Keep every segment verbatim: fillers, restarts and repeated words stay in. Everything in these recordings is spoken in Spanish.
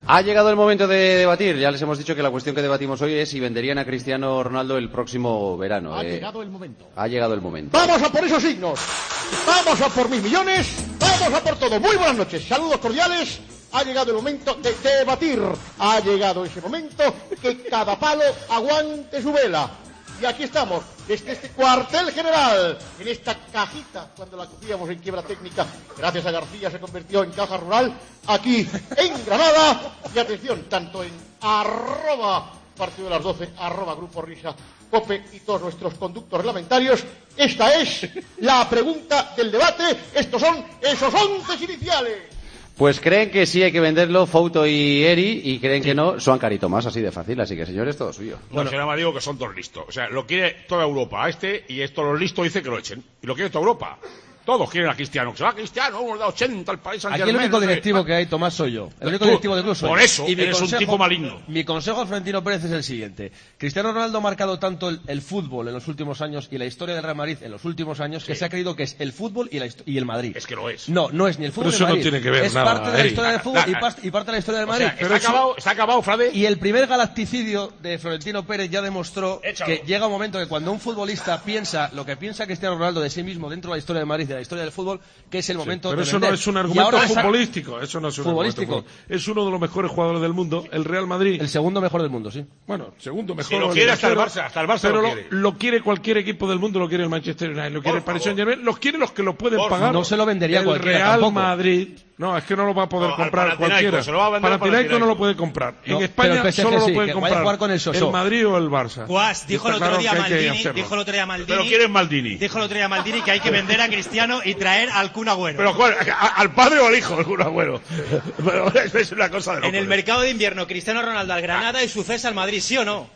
Ha llegado el momento de debatir. Ya les hemos dicho que la cuestión que debatimos hoy es si venderían a Cristiano Ronaldo el próximo verano. Ha eh, llegado el momento. Ha llegado el momento. Vamos a por esos signos. Vamos a por mil millones. Vamos a por todo. Muy buenas noches. Saludos cordiales. Ha llegado el momento de debatir. Ha llegado ese momento que cada palo aguante su vela. Y aquí estamos, desde este cuartel general, en esta cajita, cuando la cogíamos en quiebra técnica, gracias a García se convirtió en caja rural, aquí en Granada. Y atención, tanto en arroba partido de las doce, arroba Grupo Risa, Cope y todos nuestros conductos reglamentarios, esta es la pregunta del debate. Estos son esos once iniciales. Pues creen que sí hay que venderlo, Fouto y Eri, y creen sí. que no, son Carito más, así de fácil, así que señores, todo suyo. Bueno, será más digo que son todos listos. O sea, lo quiere toda Europa a este, y esto los listos dice que lo echen. Y lo quiere toda Europa. Todos quieren a Cristiano. Que se va a Cristiano, uno da ochenta al país. Aquí el único directivo que hay, Tomás, soy yo. El único Tú, directivo del club soy yo. Por eso, y eres consejo, un tipo maligno. Mi consejo a Florentino Pérez es el siguiente. Cristiano Ronaldo ha marcado tanto el, el fútbol en los últimos años y la historia del Real Madrid en los últimos años sí. que se ha creído que es el fútbol y, la, y el Madrid. Es que lo es. No, no es ni el fútbol pero ni el Madrid. Eso no tiene que ver es nada. parte de la historia del fútbol y, pas, y parte de la historia del Madrid. O sea, pero está, eso... acabado, está acabado, Frade. Y el primer galacticidio de Florentino Pérez ya demostró Échalo. que llega un momento que cuando un futbolista piensa lo que piensa Cristiano Ronaldo de sí mismo dentro de la historia del Madrid, de la historia del fútbol, que es el momento sí, pero de eso vender. no es un argumento esa... futbolístico, eso no es un futbolístico. Argumento, es uno de los mejores jugadores del mundo, el Real Madrid. El segundo mejor del mundo, sí. Bueno, segundo mejor. Si lo quiere hasta el Barça, hasta el Barça pero lo quiere. Lo, lo quiere cualquier equipo del mundo, lo quiere el Manchester United, lo quiere el Paris Saint-Germain, los quiere los que lo pueden Por pagar. No se lo vendería el cualquiera Real tampoco. Madrid. No, es que no lo va a poder no, comprar cualquiera. Se lo va a vender Panathinaikos no lo puede comprar. No, en España el solo sí, lo puede comprar jugar con el, el Madrid o el Barça. Guas, dijo el otro claro día Maldini, dijo el otro día Maldini. Pero quién es Maldini. Dijo el otro día Maldini que hay que vender a Cristiano y traer al Kun Agüero. Pero bueno, al padre o al hijo, el Kun Agüero. Pero es una cosa de loco. En el mercado de invierno, Cristiano Ronaldo al Granada y su cesa al Madrid, ¿sí o no?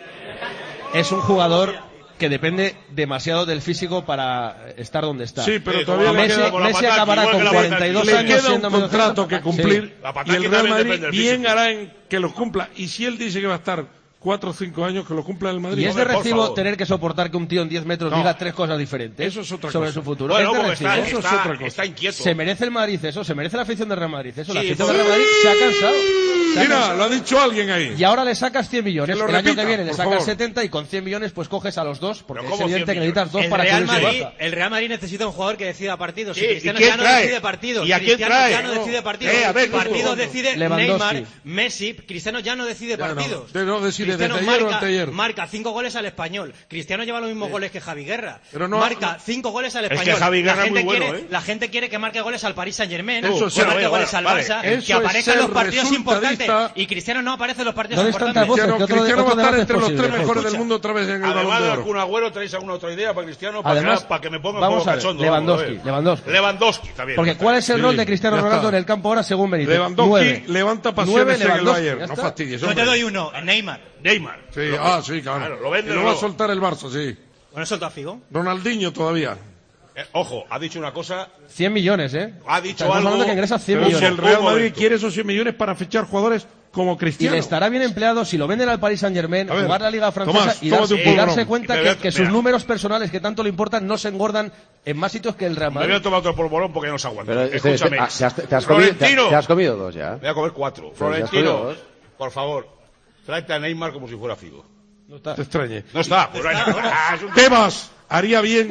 Es un jugador que depende demasiado del físico para estar donde está. Sí, pero todavía le Messi, queda, Messi acabará con cuarenta y dos le años queda un contrato que cumplir sí. y el Real Madrid bien hará en que lo cumpla. Y si él dice que va a estar cuatro o cinco años, que lo cumpla el Madrid. Y es de recibo tener que soportar que un tío en diez metros no. diga tres cosas diferentes eso es otra sobre cosa. su futuro. Bueno, es de recibo. Está, eso está, es otra cosa. Está inquieto. Se merece el Madrid eso, se merece la afición del Real Madrid eso. Sí, la afición por... del Real Madrid se ha cansado. Se ha Mira, cansado. lo ha dicho alguien ahí. Y ahora le sacas cien millones. Que El repita, año que viene le sacas favor. setenta y con cien millones pues coges a los dos porque es ¿cómo evidente que necesitas dos el para Real cubrir su Madrid, baja. el Real Madrid necesita un jugador que decida partidos. Sí, Y Cristiano ¿y quién ya no trae? decide partidos. ¿Y a quién Cristiano trae? ya no No. decide partidos. Eh, a ver, partidos no. decide Lewandowski. Neymar, Messi. Cristiano ya no decide Ya no, partidos. de- no decide Cristiano desde ayer o marca, anteayer. marca cinco goles al Español. Cristiano lleva los mismos goles que Javi Guerra. Pero no- marca cinco goles al Es que Español. Javi Guerra la, es gente muy bueno, quiere, ¿eh? la gente quiere que marque goles al Paris Saint-Germain, Eso que sí, marque vale, goles vale, al vale. Barça, Eso que es aparezcan los ser partidos importantes. resultadista. Y Cristiano no aparece en los partidos ¿Dónde están importantes. tantas voces? Cristiano, ¿Qué otro- Cristiano otro va a estar debate entre los es tres posible? mejores del Escucha. mundo otra vez en el Además Balón de del Oro. Kun Agüero, ¿tenéis alguna otra idea para Cristiano? Para, Además, que, para que me ponga un vamos poco a ver, cachondo. Lewandowski, Vamos a ver. Lewandowski. Lewandowski, está bien. Porque ¿cuál es el Sí, rol de Cristiano ya Ronaldo está. en el campo ahora según Benítez? Lewandowski Nueve. levanta Nueve pasiones en el Lewandowski, Bayern. ya No está. fastidies, Yo te hombre. doy uno, Neymar. Neymar. Sí, Lo- ah, sí, claro. Claro, lo vende y lo o va a no. soltar el Barça, sí. Bueno, soltó a Figo. Ronaldinho todavía. Eh, ojo, ha dicho una cosa. cien millones, ¿eh? Ha dicho Estamos algo. hablando que ingresa cien Pero si millones. el Real Un Madrid momento. quiere esos cien millones para fichar jugadores como Y Cristiano. le estará bien empleado si lo venden al Paris Saint-Germain, A ver, jugar la Liga Francesa Tomás, y, tómate darse, un y polvorón. darse cuenta Y me que, voy a- que sus mira. números personales que tanto le importan no se engordan en más sitios que el Real Me voy a Madrid. tomar otro polvorón porque no se aguanta. Pero, este, Escúchame. este, ah, te, has, te has comido, te, Florentino. te has comido dos ya. Voy a comer cuatro. Pero ya has Florentino, comido dos. por favor, tráete a Neymar como si fuera Figo. No está. Te extrañe. No está. Pues vaya. Ah, es un- Tebas haría bien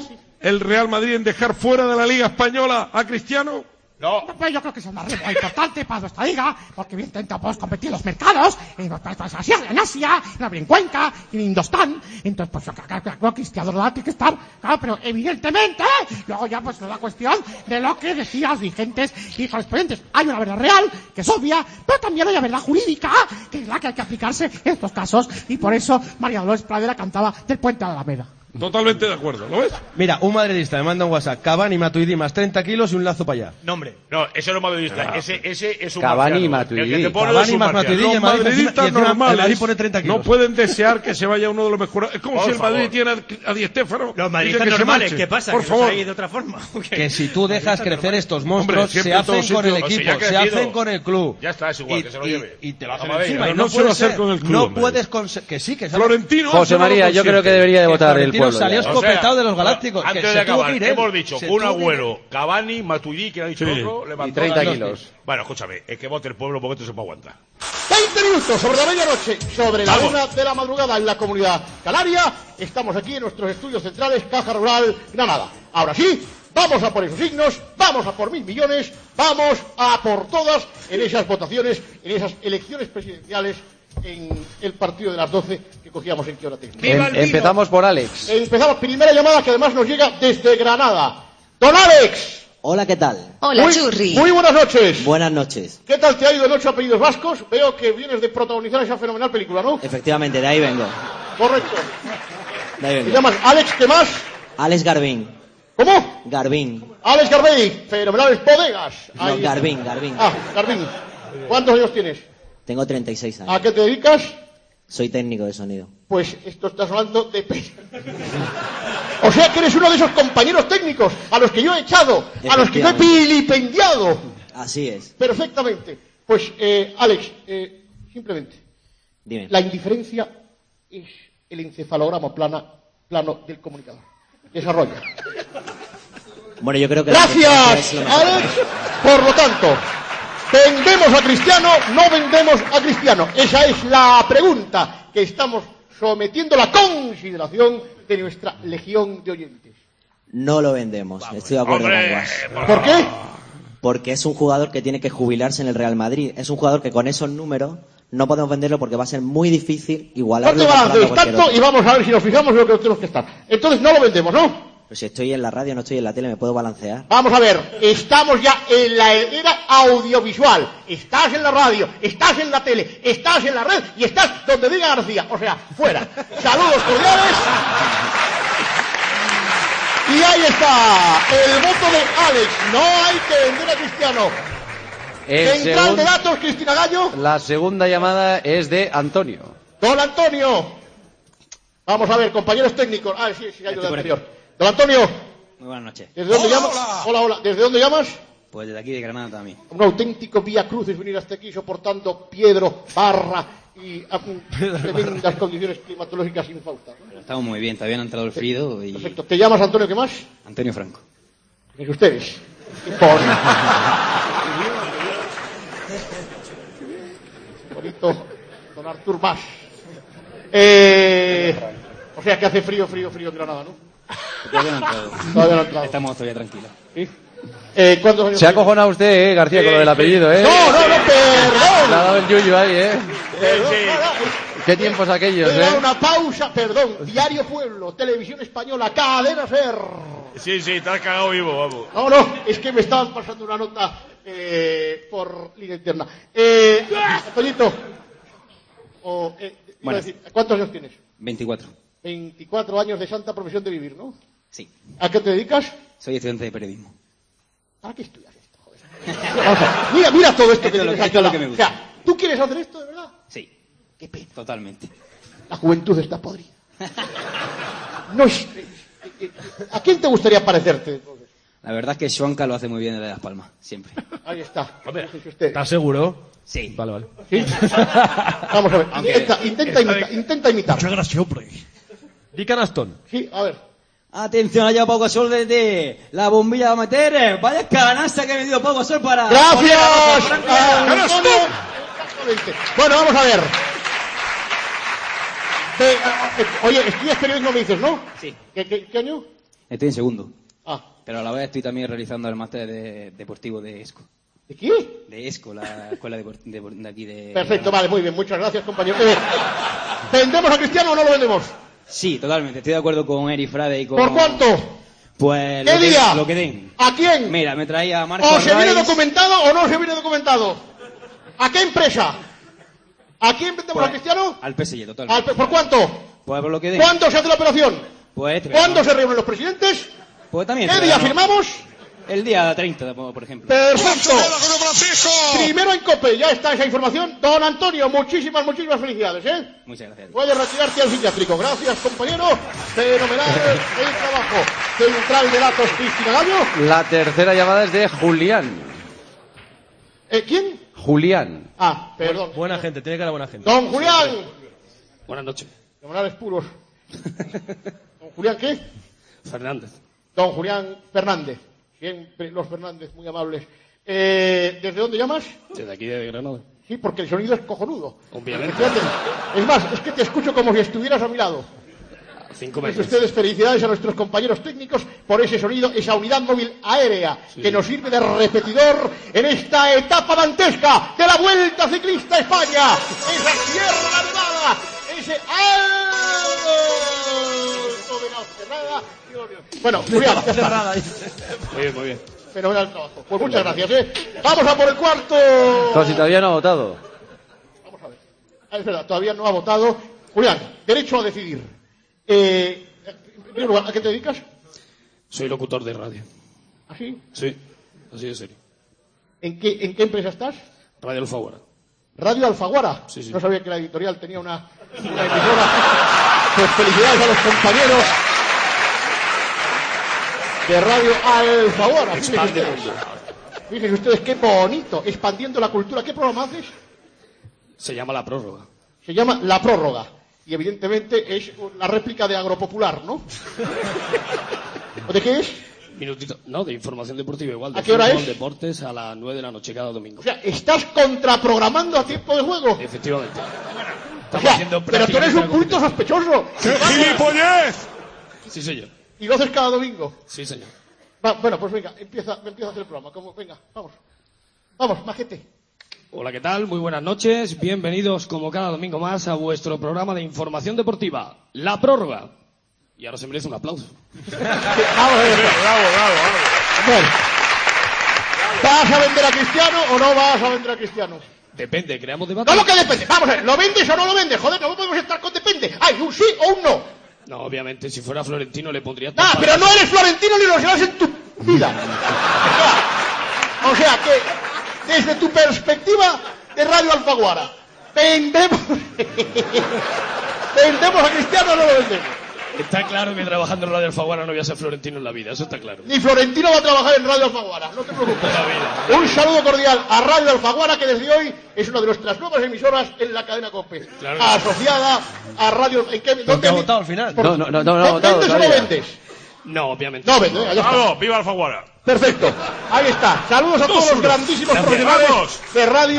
el Real Madrid en dejar fuera de la Liga Española a Cristiano. No. Pues yo creo que es una regla importante para nuestra liga, porque evidentemente podemos competir en los mercados, en los países asiáticos, en Asia, en Cuenca, en Indostán. Entonces, pues yo creo que creo que Cristiano Ronaldo tiene que estar, claro, pero evidentemente, luego ya pues es la cuestión de lo que decían los dirigentes y correspondientes. Hay una verdad real, que es obvia, pero también hay una verdad jurídica, que es la que hay que aplicarse en estos casos, y por eso María Dolores Pradera cantaba del Puente de la Alameda. Totalmente de acuerdo, ¿lo ves? Mira, un madridista me manda un WhatsApp, Cavani, Matuidi más treinta kilos y un lazo para allá. Nombre. No, ese no es madridista. Ese, ese es un Cavani y marciano. Matuidi. El que te pone Cavani es un más marciano. Matuidi. Los el Madrid encima- y madridistas encima el normales Madrid pone treinta kilos. no pueden desear que se vaya uno de los mejores. Es como Por si el Madrid favor. tiene a, a Di Stéfano. Los Dice madridistas que se normales, marche. ¿qué pasa? Por ¿Que los favor. hay de otra forma? ¿O qué? Que si tú dejas crecer estos monstruos, Hombre, siempre se en todos hacen con el sitios. O sea, equipo, ya ha se crecido. hacen con el club. Ya está, es igual, y, que se lo y- lleve. y te La lo hacen mamadera. encima. Pero Y no no, se va a puede hacer ser. con el club, No hombre. puedes conse- que sí, que se Florentino. José no lo María, yo creo que consiente. debería de Que votar el Florentino pueblo salió ya. escopetado O sea, de los Galácticos. Antes que de se tuvo acabar, que ir él. hemos dicho Se un tuvo que ir Agüero, Cavani, Matuidi, que ha dicho Sí. otro, levantó Y treinta las- kilos. Bueno, escúchame, es que vote el pueblo porque esto se puede aguantar. veinte minutos sobre la medianoche, sobre la Vamos. una de la madrugada en la comunidad canaria. Estamos aquí en nuestros estudios centrales, Caja Rural, Granada. Ahora sí, vamos a por esos signos, vamos a por mil millones, vamos a por todas en esas votaciones, en esas elecciones presidenciales, en el partido de las doce que cogíamos en Qué Hora Tengo. Em- empezamos por Alex. Empezamos, primera llamada que además nos llega desde Granada. ¡Don Alex! Hola, ¿qué tal? Hola, muy, Churri. Muy buenas noches. Buenas noches. ¿Qué tal te ha ido en Ocho Apellidos Vascos? Veo que vienes de protagonizar esa fenomenal película, ¿no? Efectivamente, de ahí vengo. Correcto. De ahí ¿Te vengo. llamas Alex, qué más? Alex Garbín. ¿Cómo? Garbín. Alex Garbey, fenomenales bodegas. No, Ahí- Garbín, Garbín. Ah, Garbín. ¿Cuántos años tienes? Tengo treinta y seis años. ¿A qué te dedicas? Soy técnico de sonido. Pues esto estás hablando de... pe- O sea que eres uno de esos compañeros técnicos a los que yo he echado, a los que yo he Efectivamente. vilipendiado. Así es. Perfectamente. Pues, eh, Alex, eh, simplemente, Dime. la indiferencia es el encefalograma plana, plano del comunicador. Desarrolla. Bueno, yo creo que... la diferencia Gracias, es lo mejor. Alex. Por lo tanto, ¿vendemos a Cristiano? ¿No vendemos a Cristiano? Esa es la pregunta que estamos sometiendo a la consideración de nuestra legión de oyentes. No lo vendemos. Estoy de acuerdo Hombre, con Guas. por ¿Por qué? Porque es un jugador que tiene que jubilarse en el Real Madrid. Es un jugador que con esos números no podemos venderlo porque va a ser muy difícil igualarlo. ¿Cuánto balance comprando a es cualquier tanto? otro. Y vamos a ver si nos fijamos en lo que tenemos que estar. Entonces no lo vendemos, ¿no? Pero si estoy en la radio, no estoy en la tele, me puedo balancear. Vamos a ver, estamos ya en la era audiovisual. Estás en la radio, estás en la tele, estás en la red y estás donde diga García. O sea, fuera. Saludos cordiales. Y ahí está, el voto de Alex. No hay que vender a Cristiano. El Central segun- de datos, Cristina Gallo. La segunda llamada es de Antonio. Don Antonio. Vamos a ver, compañeros técnicos. Ah, sí, sí, Gallo del anterior. Don Antonio, Muy buenas noches. ¿desde dónde llamas? Hola, hola. ¿Desde dónde llamas? Pues desde aquí de Granada también. Un auténtico vía crucis venir hasta aquí soportando piedro, barra y ah, tremendas condiciones climatológicas infaustas, ¿no? Pero estamos muy bien, todavía no ha entrado el frío y... Perfecto. ¿Te llamas Antonio qué más? Antonio Franco. Es ustedes. Por... Bonito. Don Artur más. Eh... O sea que hace frío, frío, frío en Granada, ¿no? Todavía no ha entrado. Todavía no ha entrado. Estamos todavía tranquilos. ¿Sí? Eh, ¿Cuántos años Se ha tiene? acojonado usted, eh, García, con lo del apellido, eh. No, no, no, Le ha perdón. dado el yuyu ahí, eh. Perdón, no, no. Qué tiempos aquellos, Era eh. una pausa, perdón. Diario Pueblo, Televisión Española, Cadena Ser. Sí, sí, te has cagado vivo, vamos. No, no, es que me estaban pasando una nota eh, por línea interna. Eh, Antoñito, o, eh, iba a Bueno. decir, ¿cuántos años tienes? veinticuatro. veinticuatro años de santa profesión de vivir, ¿no? Sí. ¿A qué te dedicas? Soy estudiante de periodismo. ¿Para qué estudias esto, joder? Vamos a ver, mira, mira todo esto que Esto- tienes esto es lo aquí que al me lado. gusta. O sea, ¿tú quieres hacer esto de verdad? Sí. Qué pena. Totalmente. La juventud está podrida. No es... eh, eh, ¿A quién te gustaría parecerte? La verdad es que Xuanca lo hace muy bien en Las Palmas, siempre. Ahí está. Fíjese usted. ¿Estás seguro? Sí. Vale, vale. ¿Sí? Vamos a ver. Aunque- Intenta, intenta, imita- intenta imitar. gracias, hombre. Di Canastón. Sí, a ver. Atención, allá Pau Gasol desde la bombilla va a meter. Vaya canasta que me dio Pau Gasol para... ¡Gracias! Antonio. Exactamente. Bueno, vamos a ver. Eh, eh, oye, estudias periodismo, me dices, ¿no? Sí. ¿Qué, qué, qué año? Estoy en segundo. Ah, Pero a la vez estoy también realizando el máster de- deportivo de ESCO. ¿de qué? De ESCO, la escuela de, de, de aquí de... Perfecto, vale, muy bien. Muchas gracias, compañero. Eh, ¿vendemos a Cristiano o no lo vendemos? Sí, totalmente. Estoy de acuerdo con Eri Frade y con... ¿Por cuánto? Pues ¿Qué lo que, día? lo que den. ¿A quién? Mira, me traía a Marco ¿O se viene Arraiz. documentado o no se viene documentado? ¿A qué empresa? ¿A quién vendemos Pues, a Cristiano? Al P S G, totalmente. Al pe- ¿Por cuánto? Pues por lo que den. ¿Cuándo se hace la operación? Pues, este ¿Cuándo verano. se reúnen los presidentes? Pues también. ¿Qué este día verano. firmamos? El día treinta, por ejemplo. Perfecto. Primero en COPE, ya está esa información. Don Antonio, muchísimas, muchísimas felicidades, ¿eh? Muchas gracias. Puedes retirarte al psiquiátrico. Gracias, compañero. Fenomenal el trabajo. Central de datos, Cristina Gallo. La tercera llamada es de Julián. ¿Eh, ¿Quién? Julián. Ah, perdón. Buena gente, tiene que ser buena gente. Don Julián. Buenas noches. Fenomenales puros. Don ¿Julián qué? Fernández. Don Julián Fernández. Siempre los Fernández, muy amables. Eh, ¿Desde dónde llamas? Desde aquí, de Granada. Sí, porque el sonido es cojonudo. Obviamente. Fíjate, es más, es que te escucho como si estuvieras a mi lado. Cinco Pues metros. ustedes, felicidades a nuestros compañeros técnicos por ese sonido, esa unidad móvil aérea Sí. que nos sirve de repetidor en esta etapa dantesca de la Vuelta Ciclista a España. Esa Sierra Nevada, ese alto de la cerrada. Bueno, Julián, ya está. Muy bien, muy bien. Fenomenal trabajo. Pues muchas gracias, ¿eh? Vamos a por el cuarto. Pero si todavía no ha votado. Vamos a ver. Ah, es verdad, todavía no ha votado. Julián, derecho a decidir. Eh, en primer lugar, ¿a qué te dedicas? Soy locutor de radio. ¿Así? Sí, así de serio. ¿En qué, ¿En qué empresa estás? Radio Alfaguara. Radio Alfaguara. Sí, sí. No sabía que la editorial tenía una, una emisora. Pues felicidades a los compañeros de Radio Alfaguara. Fíjense Expande el ustedes. mundo. Fíjense ustedes qué bonito. Expandiendo la cultura. ¿Qué programa haces? Se llama La Prórroga. Se llama La Prórroga. Y evidentemente es la réplica de Agropopular, ¿no? ¿O de qué es? Minutito. No, de información deportiva igual. De ¿A qué hora fútbol, es? Deportes a las nueve de la noche cada domingo. O sea, ¿estás contraprogramando a tiempo de juego? Efectivamente. O Estamos sea, haciendo pero tú eres un punto sospechoso. ¡Gilipollez! Sí, señor. Y lo haces cada domingo. Sí, señor. Va, bueno, pues venga, empieza, empieza a hacer el programa. Como, venga, vamos. Vamos, majete. Hola, ¿qué tal? Muy buenas noches. Bienvenidos como cada domingo más a vuestro programa de información deportiva, La Prórroga. Y ahora se merece un aplauso. Vamos a ver. Bravo, bravo, bravo. Bueno. ¿Vas a vender a Cristiano o no vas a vender a Cristiano? Depende, creamos debate. No, lo que depende. Vamos a ver, ¿lo vendes o no lo vendes? Joder, no podemos estar con depende. Hay un sí o un no. No, obviamente, si fuera Florentino le pondría... Ah, tres pero no patas. eres florentino ni lo serás en tu vida. O sea, o sea que, desde tu perspectiva de Radio Alfaguara, ¿vendemos, ¿vendemos a Cristiano o no lo vendemos? Está claro que trabajando en Radio Alfaguara no voy a ser Florentino en la vida, eso está claro. Ni Florentino va a trabajar en Radio Alfaguara, no te preocupes. En la vida. Un saludo cordial a Radio Alfaguara, que desde hoy es una de nuestras nuevas emisoras en la cadena COPE. Claro que asociada a Radio... ¿En qué, ¿Por qué dónde- ha votado al final? por- No, no, no, no, no ha votado ¿Vendes o no todavía. vendes? No, obviamente. No vendes, venga, ya está. ¡Vamos! ¡Viva Alfaguara! Perfecto. Ahí está. Saludos a todos los grandísimos Gracias. profesionales Vamos. de Radio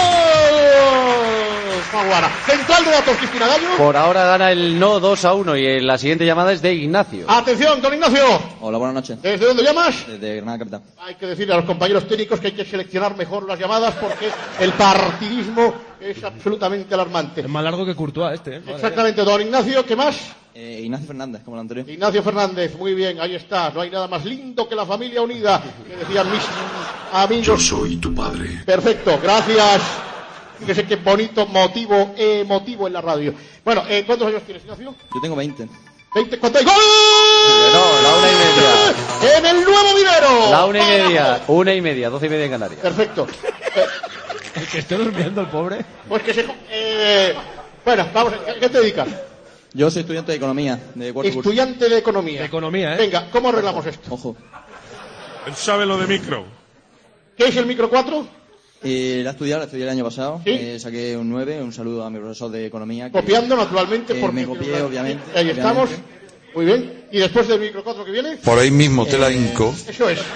Alfaguara. Central de datos, Cristina Gallo. Por ahora gana el no dos a uno y eh, la siguiente llamada es de Ignacio. Atención, don Ignacio. Hola, buenas noches. ¿Desde dónde llamas? Desde Granada Capital. Hay que decirle a los compañeros técnicos que hay que seleccionar mejor las llamadas porque el partidismo es absolutamente alarmante. Es más largo que Courtois este, ¿eh? Madre Exactamente, don Ignacio, ¿qué más? Eh, Ignacio Fernández, como el anterior. Ignacio Fernández, muy bien, ahí está. No hay nada más lindo que la familia unida, que decían mis amigos. Yo soy tu padre. Perfecto, gracias. Fíjese qué bonito motivo emotivo en la radio. Bueno, eh, ¿cuántos años tienes, Ignacio? Yo tengo veinte. veinte, ¿cuánto hay? ¡Gol! No, la una y media. En el nuevo minero. La una y media, ¡Vamos! una y media, doce y media en Canarias. Perfecto. Eh, ¿eh? Que esté durmiendo el pobre. pues que se... Eh, bueno, vamos, ¿a qué te dedicas? Yo soy estudiante de economía, de cuarto curso. Estudiante de economía. De economía, ¿eh? Venga, ¿cómo arreglamos esto? Ojo. Él sabe lo de micro. ¿Qué es el micro cuatro? Eh, la estudié, la estudié el año pasado. ¿Sí? Eh, saqué un nueve. Un saludo a mi profesor de economía. que- Copiando, naturalmente, Eh, porque... me copié, obviamente, Ahí estamos. obviamente. Muy bien. ¿Y después del micro cuatro que viene? Por ahí mismo te la hinco. Eso es.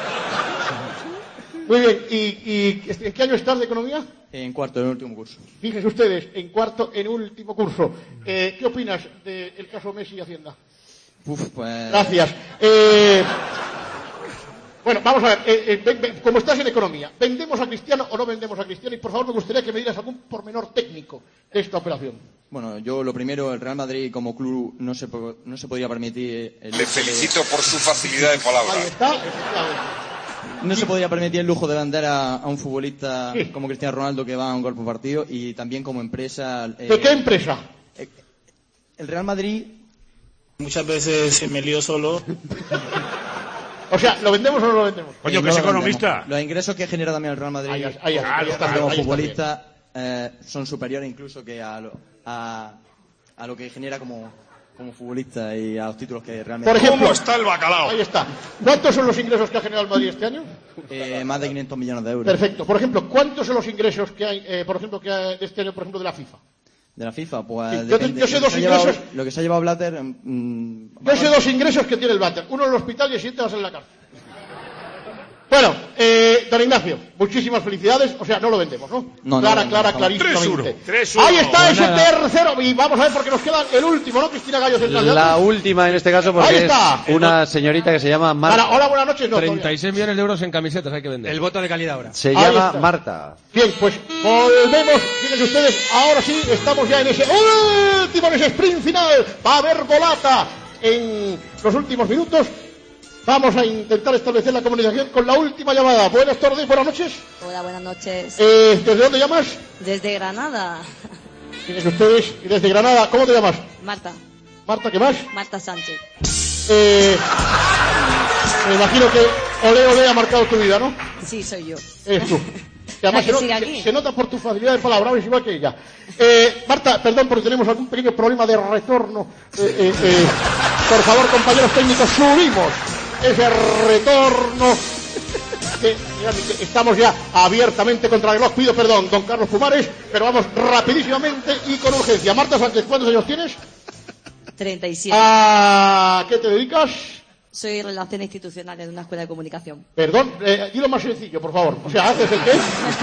Muy bien. ¿Y, y en qué año estás de economía? En cuarto, en el último curso. Fíjense ustedes, en cuarto, en último curso. Eh, ¿Qué opinas del caso Messi y Hacienda? Uf, pues... Gracias. Eh, bueno, vamos a ver. Eh, eh, ven- ven, como estás en economía, ¿vendemos a Cristiano o no vendemos a Cristiano? Y por favor, me gustaría que me dieras algún pormenor técnico de esta operación. Bueno, yo lo primero, el Real Madrid como club no se, po- no se podía permitir... El Le lujo de- felicito por su facilidad de Ahí palabra. está, efectivamente. No se podía permitir el lujo de vender a, a un futbolista Sí. como Cristiano Ronaldo que va a un gol por partido y también como empresa... eh, ¿De qué empresa? el Real Madrid... Muchas veces me lío solo. O sea, ¿lo vendemos o no lo vendemos? Coño, eh, que no es lo vendemos. economista. Los ingresos que genera también el Real Madrid Ahí, ahí, ahí, ahí está, como ahí está futbolista eh, son superiores incluso que a lo, a, a lo que genera como, como futbolista y a los títulos que realmente... Por ejemplo, ¿Cómo está el bacalao? Ahí está. ¿Cuántos son los ingresos que ha generado el Madrid este año? Eh, más de quinientos millones de euros. Perfecto. Por ejemplo, ¿cuántos son los ingresos que hay, eh, por ejemplo, que hay de este año, por ejemplo, de la FIFA? De la FIFA, pues Sí, yo te- depende. yo sé Lo que dos se ha llevado- ingresos. Lo que se ha llevado Blatter... mm, Yo sé dos ingresos que tiene el váter. Uno en el hospital y el siguiente va a ser en la cárcel. Bueno, eh, don Ignacio, muchísimas felicidades. O sea, no lo vendemos, ¿no? No, no clara, lo clara, vendemos. clarísimamente. tres uno. Ahí está Pues ese nada. tercero. Y vamos a ver porque nos queda el último, ¿no? Cristina Gallo central. de La datos. última en este caso porque Ahí es está. una señorita que se llama Hola, Marta. hola, buenas noches. No, treinta todavía. y seis millones de euros en camisetas hay que vender. El voto de calidad ahora. Se Ahí llama está. Marta. Bien, pues volvemos. Fíjense ustedes, ahora sí, estamos ya en ese último, en ese sprint final. Va a haber volata en los últimos minutos. Vamos a intentar establecer la comunicación con la última llamada. Buenas tardes, buenas noches. Hola, buenas noches. Eh, ¿Desde dónde llamas? Desde Granada. Fíjense ustedes, y desde Granada. ¿Cómo te llamas? Marta. Marta, ¿qué más? Marta Sánchez. Eh, me imagino que Ole Ole ha marcado tu vida, ¿no? Sí, soy yo. Eres tú. Que además La que se, sigue no- aquí. se- se nota por tu facilidad de palabra, es igual que ella. Eh, Marta, perdón porque tenemos algún pequeño problema de retorno. Eh, eh, eh, por favor, compañeros técnicos, subimos ese retorno. Que, mira, que estamos ya abiertamente contra el reloj. Pido perdón, don Carlos Pumares, pero vamos rapidísimamente y con urgencia. Marta Sánchez, ¿cuántos años tienes? treinta y siete. ¿A qué te dedicas? Soy Relaciones Institucionales de una escuela de comunicación. Perdón, eh, dilo más sencillo, por favor. O sea, ¿haces el qué?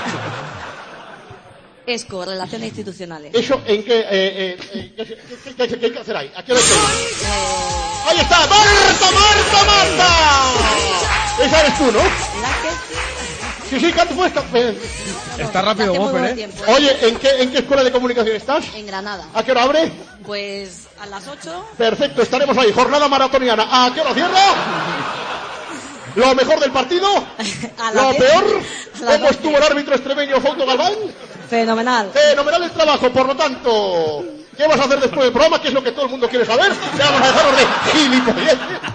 ESCO, Relaciones Institucionales. ¿Eso en qué, eh, eh, eh, qué, qué- qué- qué- qué hay que hacer ahí? ¿A qué hora estáis? Eh, ¡Ahí está! ¡Marta, Marta, Marta! Esa eres tú, ¿no? ¿La qué? Sí, sí, canto pues. eh, Está rápido, Hace muy Gopper, buen ¿eh? tiempo. Oye, ¿en qué, ¿en qué escuela de comunicación estás? En Granada. ¿A qué hora abre? Pues a las ocho. Perfecto, estaremos ahí. Jornada maratoniana. ¿A qué hora cierra? ¿Lo mejor del partido? A ¿Lo las diez. peor? A las ¿Cómo doce. estuvo el árbitro extremeño Fausto Galván? Fenomenal. Fenomenal el trabajo, por lo tanto, ¿qué vas a hacer después del programa? ¿Qué es lo que todo el mundo quiere saber? Ya vamos a dejarnos de gilipolleces.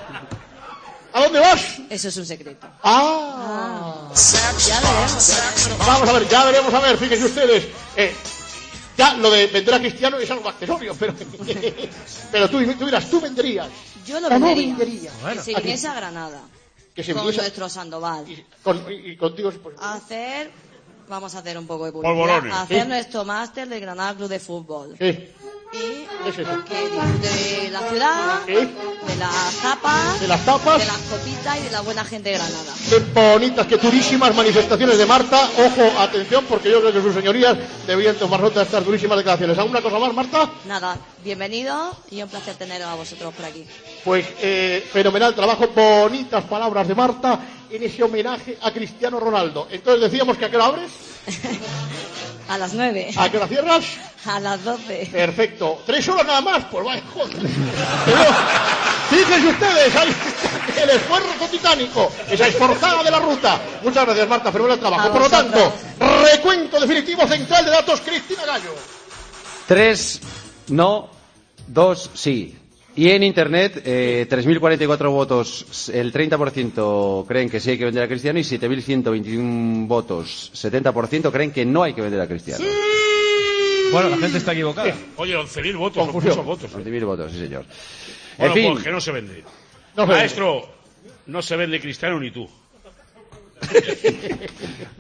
¿A dónde vas? Eso es un secreto. Ah. Ya veremos. ya veremos. Vamos a ver, ya veremos a ver, fíjense ustedes. Eh, ya lo de vender a Cristiano es algo accesorio, pero, pero tú, tú dirás, tú venderías. Yo lo ¿O no vendería. venderías? Que se ¿A viniese a Granada. Que se con viniese- nuestro Sandoval. Y, con- y- y contigo, pues, A hacer, vamos a hacer un poco de publicidad. Polvorones. A hacer Sí. nuestro máster de Granada Club de Fútbol. sí, Y ¿qué es eso? que disfrute de la ciudad, Sí. de las tapas, De las tapas. de las copitas y de la buena gente de Granada. Qué bonitas, qué durísimas manifestaciones de Marta. Ojo, atención, porque yo creo que sus señorías deberían tomar nota de estas durísimas declaraciones. ¿Alguna cosa más, Marta? Nada, bienvenido y un placer teneros a vosotros por aquí. Pues eh, fenomenal trabajo, bonitas palabras de Marta en ese homenaje a Cristiano Ronaldo. Entonces decíamos que a qué hora abres, A las nueve. a qué hora cierras. A las doce. Perfecto. ¿Tres horas nada más? Pues vaya, joder. Pero, fíjense ustedes, ahí está el esfuerzo titánico, esa esforzada de la ruta. Muchas gracias, Marta, fenomenal trabajo. A Por lo tanto, vosotros. recuento definitivo central de datos, Cristina Gallo. Tres no, dos sí. Y en Internet, eh, tres mil cuarenta y cuatro votos, el treinta por ciento creen que sí hay que vender a Cristiano y siete mil ciento veintiuno votos, setenta por ciento creen que no hay que vender a Cristiano. Bueno, la gente está equivocada. Oye, once mil votos, son Confusión. muchos votos. once mil votos, sí señor. Bueno, en fin, pues que no se vende. No se vende. Maestro, no se vende Cristiano ni tú.